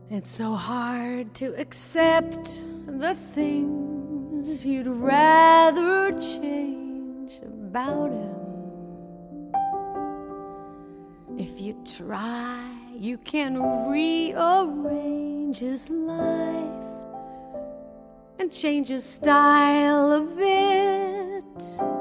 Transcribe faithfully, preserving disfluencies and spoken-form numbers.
It's so hard to accept the things you'd rather change about him. If you try, you can rearrange his life and change his style a bit.